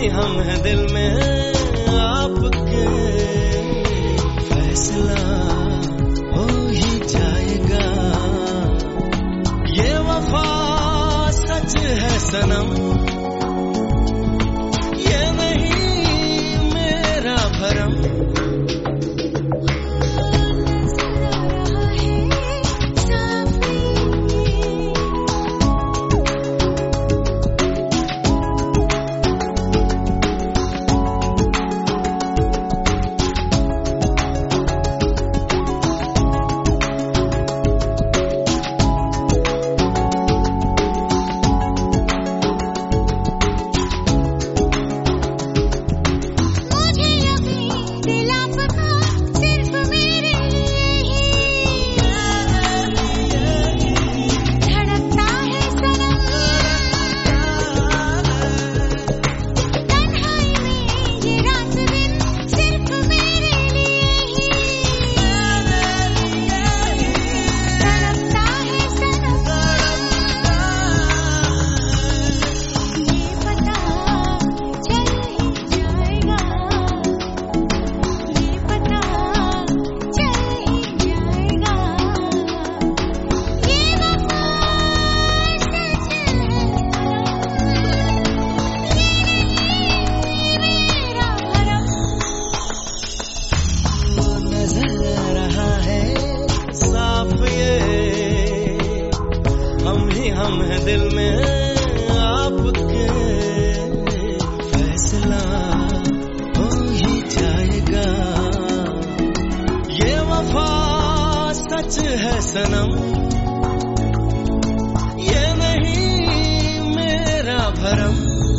हम हैं दिल में आपके, फैसला हो ही जाएगा। ये वफा सच है सनम, ये नहीं मेरा भरम। हम हैं दिल में आपके, फैसला हो ही जाएगा। ये वफा सच है सनम, ये नहीं मेरा भरम।